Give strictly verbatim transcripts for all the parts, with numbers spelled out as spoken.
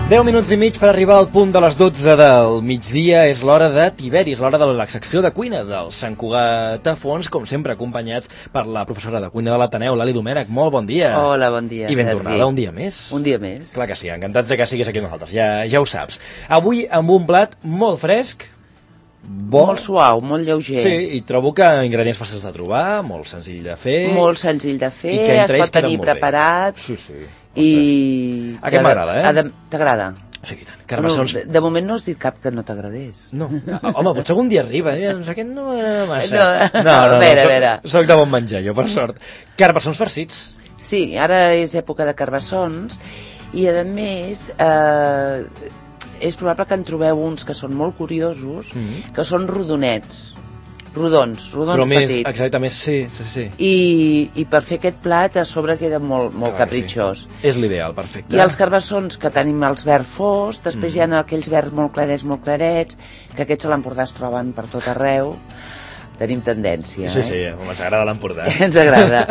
deu minuts i mig per arribar al punt de les dotze del migdia. És l'hora de Tiberi, és l'hora de la secció de cuina del Sant Cugat a Fons, com sempre acompanyats per la professora de cuina de l'Ateneu, Lali Domènech. Molt bon dia. Hola, bon dia, I ben Sergi. tornada un dia més. Un dia més. Clar que sí, encantats de que siguis aquí amb nosaltres, ja, ja ho saps. Avui amb un plat molt fresc, bo. Molt suau, molt lleuger. Sí, i trobo que ingredients fàcils de trobar, molt senzill de fer. Molt senzill de fer, I que es pot tenir preparat. Sí, sí. I... Aquest m'agrada, eh? T'agrada? Sí, tant. Carbassons... Bueno, de, de moment no has dit cap que no t'agradés. No. Home, potser algun dia arriba. Eh? Doncs aquest no m'agrada massa. No, no, no, a veure, no, a veure. Soc, soc de bon menjar, jo, per sort. Carbassons farcits. Sí, ara és època de carbassons i, a més, eh, és probable que en trobeu uns que són molt curiosos, mm-hmm. que són rodonets. Rodons, rodons Però més, petits. Exacte, més, sí, sí, sí. I, I per fer aquest plat a sobre queda molt, molt Clar, capritxós. Sí. És l'ideal, perfecte. I els carbassons que tenim els verds fos, després mm. hi ha aquells verds molt clarets, molt clarets, que aquests a l'Empordà es troben per tot arreu. Tenim tendència, sí, eh? Sí, sí, ens agrada l'Empordà. Ens agrada.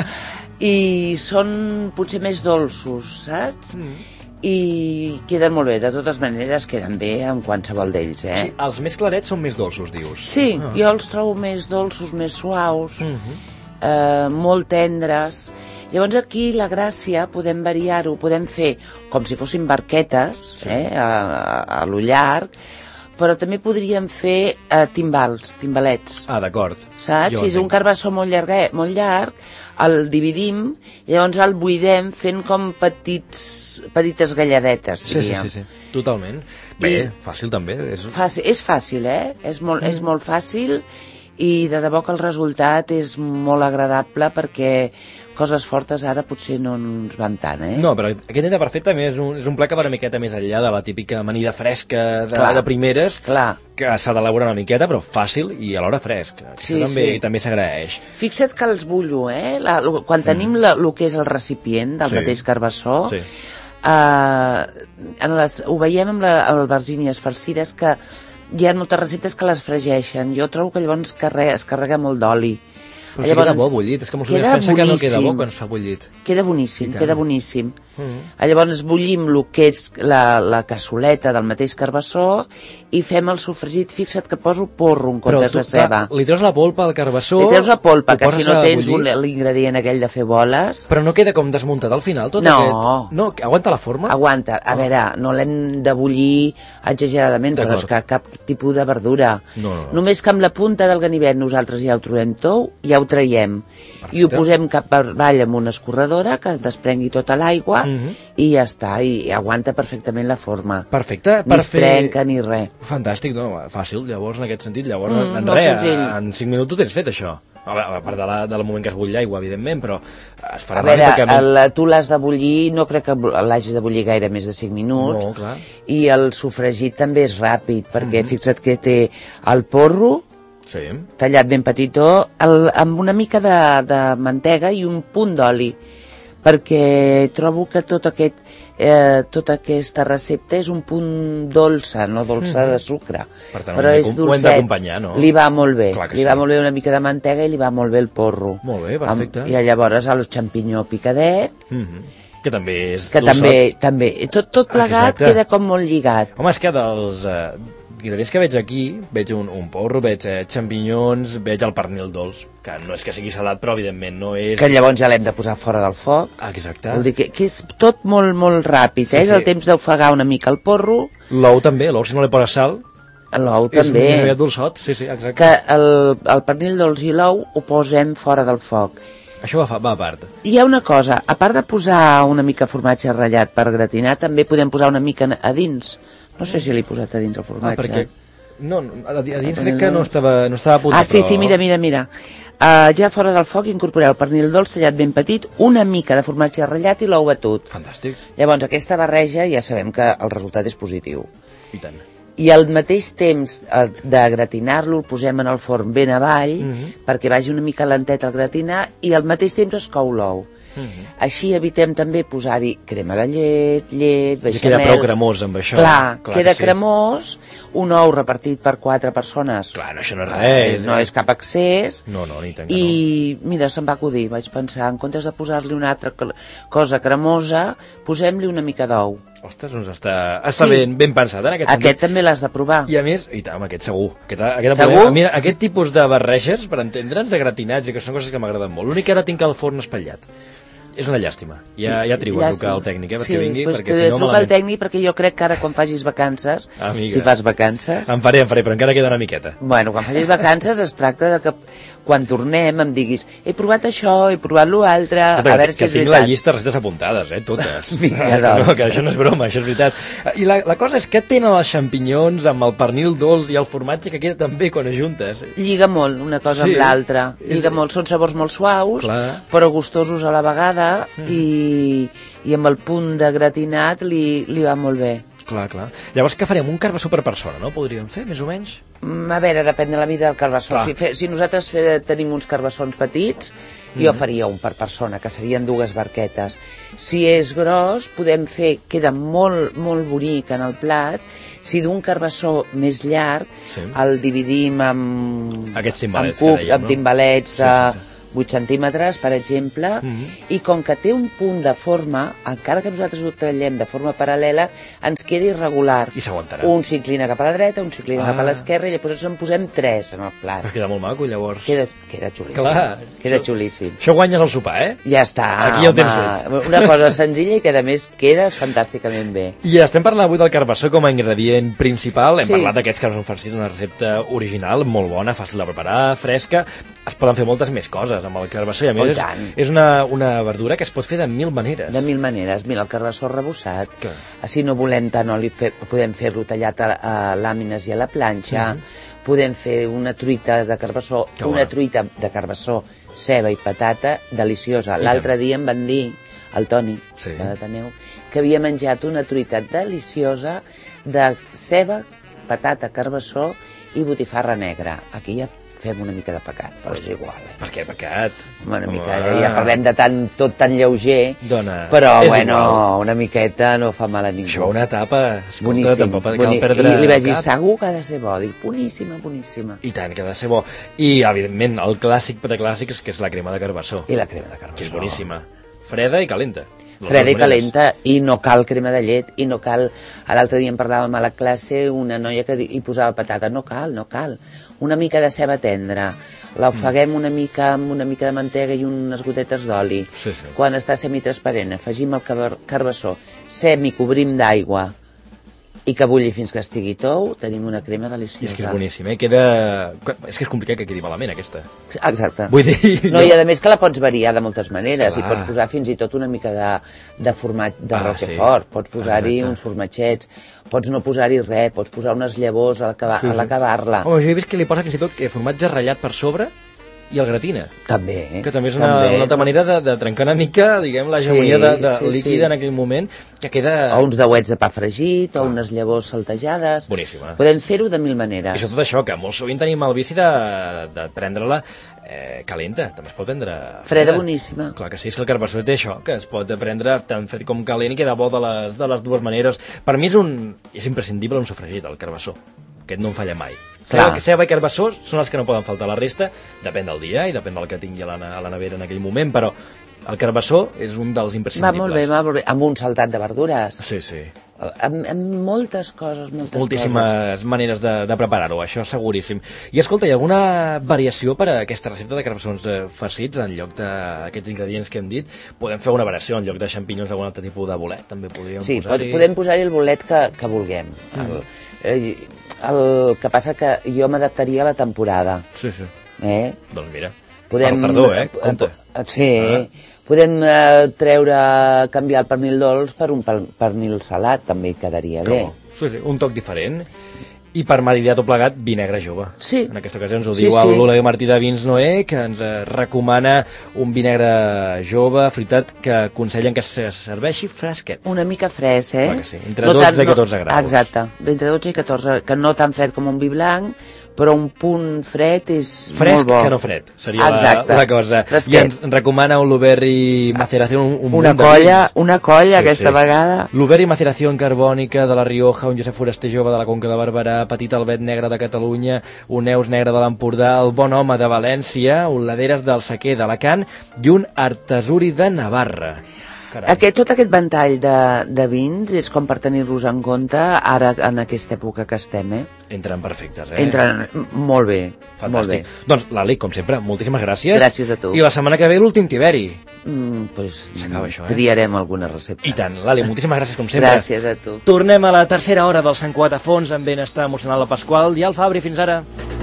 I són potser més dolços, saps? Mm. I queden molt bé, de totes maneres queden bé amb qualsevol d'ells, eh? Sí, els més clarets són més dolços, dius. Sí, ah. jo els trobo més dolços, més suaus, mm-hmm. eh, molt tendres. Llavors aquí la gràcia podem variar-ho, podem fer com si fossin barquetes, sí. eh, a, a, a lo llarg, però també podríem fer eh, timbals, timbalets. Ah, d'acord. Saps? Jo si és un carbassó molt llarg, molt llarg, el dividim i llavors el buidem fent com petits, petites galladetes, diríem. Sí, sí, sí, sí. Totalment. Bé, I fàcil també. És... Fàcil, és fàcil, eh? És molt, mm. és molt fàcil i de debò que el resultat és molt agradable perquè coses fortes ara potser no ens van tant, eh? No, però aquest neta perfecte també és un, és un plat que va una miqueta més enllà de la típica amanida fresca de, clar, de primeres, clar. Que s'ha d'elaborar una miqueta, però fàcil i alhora fresc. Sí, també sí. també s'agraeix. Fixa't que els bullo, eh? La, quan mm. tenim la, el que és el recipient del sí. mateix carbassó, sí. eh, en les, ho veiem amb l'albergínies farcides que hi ha moltes receptes que les fregeixen. Jo trobo que llavors carrega, es carrega molt d'oli. Però llavors, si queda bo bullit, és que molts es pensa que no queda bo quan es fa bullit. Queda boníssim, queda boníssim. Mm-hmm. Llavors bullim el que és la, la cassoleta del mateix carbassó i fem el sofregit. Fixa't que poso porro en comptes tu, de ceba. Però li treus la polpa al carbassó... Li treus la polpa, que si no tens l'ingredient aquell de fer boles... Però no queda com desmuntat al final, tot no. aquest... No, aguanta la forma? Aguanta. A oh. veure, no l'hem de bullir exageradament, però és que cap tipus de verdura. No, no, no. Només que amb la punta del ganivet nosaltres ja ho trobem tou, ja ho traiem. Perfecte. I ho posem cap avall amb una escorredora que desprengui tota l'aigua mm-hmm. i ja està, i aguanta perfectament la forma. Perfecte. Ni es trenca ni res. Fantàstic, no? Fàcil, llavors, en aquest sentit. Llavors, mm, en res, en cinc minuts ho tens fet, això. A part de la, del moment que es bull l'aigua, evidentment, però es farà... A veure, el, tu l'has de bullir, no crec que l'hagis de bullir gaire més de cinc minuts. No, clar. I el sofregit també és ràpid, perquè mm-hmm. fixa't que té el porro, sí. tallat ben petitó, el, amb una mica de, de mantega i un punt d'oli, perquè trobo que tot aquest, eh, tota aquesta recepta és un punt dolça, no dolça mm. de sucre, per tant, però és dolcet. Ho hem d'acompanyar, no? Li va molt bé, li sí. va molt bé una mica de mantega i li va molt bé el porro. Molt bé, perfecte. Amb, I llavors el xampinyó picadet, mm-hmm. que també és que dolçot. també, també, tot, tot plegat Exacte. Queda com molt lligat. Home, és que dels... Eh... ingredients que veig aquí, veig un, un porro, veig eh, xampinyons, veig el pernil dolç, que no és que sigui salat, però evidentment no és... Que llavors ja l'hem de posar fora del foc. Ah, exacte. Vol dir que, que és tot molt, molt ràpid, sí, eh? És sí. el temps d'ofegar una mica el porro. L'ou també, l'ou si no li poses sal... L'ou també. És més dolçot, sí, sí, exacte. Que el, el pernil dolç i l'ou ho posem fora del foc. Això va, va a part. Hi ha una cosa, a part de posar una mica formatge ratllat per gratinar, també podem posar una mica a dins. No sé si l'he posat a dins el formatge. Ah, perquè... No, a dins crec que no estava, no estava a punt. Ah, sí, però... sí, mira, mira, mira. Uh, ja fora del foc incorporeu el pernil dolç tallat ben petit, una mica de formatge ratllat i l'ou batut. Fantàstic. Llavors aquesta barreja ja sabem que el resultat és positiu. I tant. I al mateix temps de gratinar-lo el posem en el forn ben avall mm-hmm. perquè vagi una mica lentet el gratinar i al mateix temps es cou l'ou. Mm-hmm. Així evitem també posar-hi crema de llet, llet, beixamel... I queda prou cremós amb això. Clar, Clar queda sí. cremós, un ou repartit per quatre persones. Clar, no, això no és res. Eh, no és cap excés. No, no, ni tant que I, no. mira, se'm va acudir, vaig pensar, en comptes de posar-li una altra cosa cremosa, posem-li una mica d'ou. Ostres, doncs està, està sí. ben, ben pensat en aquest sentit. Aquest també l'has de provar. I a més, i tant, aquest segur. Aquest, aquest segur? A mi, aquest tipus de barreges, per entendre'ns, de gratinats, i que són coses que m'agraden molt. L'únic que ara tinc el forn espatllat. És una llàstima. Ja, ja trigo a trucar al tècnic, eh, perquè sí, vingui, pues perquè si no malament... truca al tècnic perquè jo crec que ara quan facis vacances, Amiga. si fas vacances... En faré, en faré, però encara queda una miqueta. Bueno, quan facis vacances es tracta de que quan tornem em diguis he provat això, he provat l'altre, a veure si és veritat. Que tinc la llista de recetes apuntades, eh, totes. Vinga, doncs. No, que això no és broma, això és veritat. I la, la cosa és que tenen els xampinyons amb el pernil dolç i el formatge que queda també quan ajuntes. Lliga molt una cosa sí. amb l'altra. Lliga és... molt, són sabors molt suaus, Clar. però gustosos a la vegada mm. i i amb el punt de gratinat li, li va molt bé. Clar, clar. Llavors què farem? Un carbassó per persona, no? Podríem fer, més o menys? Mm, a veure, depèn de la mida del carbassó. Si, fe, si nosaltres fe, tenim uns carbassons petits, mm. jo faria un per persona, que serien dues barquetes. Si és gros, podem fer, queda molt, molt bonic en el plat. Si d'un carbassó més llarg, sí. el dividim amb, Aquests timbalets, amb, cup, que dèiem, amb timbalets de... Sí, sí, sí. vuit centímetres, per exemple, mm-hmm. i com que té un punt de forma, encara que nosaltres ho tallem de forma paral·lela, ens queda irregular. I s'aguantarà. Un s'inclina cap a la dreta, un s'inclina ah. cap a l'esquerra, i llavors en posem tres en el plat. Però queda molt maco, llavors. Queda, queda xulíssim. Clar. Queda xulíssim. Això guanyes el sopar, eh? Ja està, Aquí ja ho tens home. Una cosa senzilla i que, a més, quedes fantàsticament bé. I estem parlant avui del carbassó com a ingredient principal. Hem sí. parlat d'aquests carbassons farcits, una recepta original, molt bona, fàcil de preparar, fresca. Es poden fer moltes més coses amb el carbassó i a més és, és una, una verdura que es pot fer de mil maneres. De mil maneres. Mira, el carbassó rebossat, que... si no volem tant oli, fe, podem fer-lo tallat a, a làmines i a la planxa, mm-hmm. podem fer una truita de carbassó, que una bona. truita de carbassó, ceba i patata, deliciosa. L'altre dia em van dir, el Toni, sí. de l'Ateneu, que havia menjat una truita deliciosa de ceba, patata, carbassó i botifarra negra. Aquí ja fem una mica de pecat, però és igual. Eh? Per què pecat? Una Home, mica, ah. ja parlem de tant, tot tan lleuger, Dona, però bueno, igual. una miqueta no fa mal a ningú. Això una tapa, escolta, boníssim, tampoc cal perdre I li vaig dir, segur que ha de ser bo, dic, boníssima, boníssima. I tant, que ha de ser bo. I, evidentment, el clàssic de clàssics, que és la crema de carbassó. I la crema de carbassó. Que és boníssima. Freda i calenta. Freda i calenta, i no cal crema de llet, i no cal... L'altre dia en parlàvem a la classe una noia que hi posava patata. No cal, no cal. Una mica de ceba tendra, l'ofeguem una mica amb una mica de mantega i unes gotetes d'oli. Sí, sí. Quan està semitransparent, afegim el carbassó, semicobrim d'aigua i que bulli fins que estigui tou, tenim una crema deliciosa. És que és boníssim, eh? Queda... És que és complicat que quedi malament, aquesta. Exacte. Vull dir... No, i a més que la pots variar de moltes maneres, Clar. i pots posar fins i tot una mica de, de formatge de ah, Roquefort, sí. pots posar-hi uns formatgets, pots no posar-hi res, pots posar unes llavors a l'acabar-la. Sí, sí. Home, jo he vist que li posa fins i tot formatge ratllat per sobre i el gratina. També. Que també és una, també. una altra manera de, de trencar una mica, diguem, l'hegemonia sí, de, de sí, líquida sí. en aquell moment, que queda... O uns dauets de pa fregit, o unes llavors saltejades. Boníssima. Podem fer-ho de mil maneres. I sobretot això, que molt sovint tenim el vici de, de prendre-la eh, calenta. També es pot prendre... Freda, freda, boníssima. Clar que sí, és que el carbassó té això, que es pot prendre tant fred com calent i queda bo de les, de les dues maneres. Per mi és un... és imprescindible un sofregit, el carbassó. Aquest no em falla mai. Ceba, ceba i carbassó són els que no poden faltar. La resta depèn del dia i depèn del que tingui a la, a la nevera en aquell moment, però el carbassó és un dels imprescindibles. Va molt bé, va molt bé. Amb un saltat de verdures. Sí, sí. Amb, amb moltes coses, moltes Moltíssimes coses. maneres de, de preparar-ho, això seguríssim. I escolta, hi ha alguna variació per a aquesta recepta de carbassons eh, farcits en lloc d'aquests ingredients que hem dit? Podem fer una variació en lloc de xampinyons d'algun altre tipus de bolet, també podríem sí, posar-hi... Sí, podem posar-hi el bolet que, que vulguem. Mm. El, el que passa que jo m'adaptaria a la temporada. Sí, sí. Eh? Doncs mira, podem, per tardor, eh? Compte. Sí, ah. podem eh, treure, canviar el pernil dolç per un pernil salat, també quedaria bé. Sí, sí, un toc diferent. I per maridar tot plegat, vinagre jove. Sí. En aquesta ocasió ens ho sí, diu sí. l'Oleguer Martí de Vins Noé, que ens recomana un vinagre jove, fritat, que aconsellen que se serveixi fresquet. Una mica fresc, eh? Clar que sí, entre no dotze i catorze graus. Exacte, entre dotze i catorze, que no tan fred com un vi blanc, però un punt fred és fresc molt bo. Que no fred, seria la, la cosa. Fresquet. I ens recomana un Luberri Maceració, un, un una colla, una colla sí, aquesta sí. vegada. Luberri Maceració carbònica de la Rioja, un Josep Foraster jove de la Conca de Barberà, Petit Albet negre de Catalunya, un Neus negre de l'Empordà, el Bon Home de València, un Laderes del Sequer d'Alacant i un Artesuri de Navarra. Aquest, tot aquest ventall de, de vins és com per tenir-los en compte ara en aquesta època que estem, eh? Entren perfectes, eh? Entren molt bé. Fantàstic. Molt bé. Doncs, Lali, com sempre, moltíssimes gràcies. Gràcies a tu. I la setmana que ve l'últim Tiberi. Mm, pues, S'acaba això, eh? Triarem alguna recepta. I tant. Lali, moltíssimes gràcies, com sempre. Gràcies a tu. Tornem a la tercera hora del Sant Cugat a fons amb benestar emocional al Pasqual i al Fabri. Fins ara.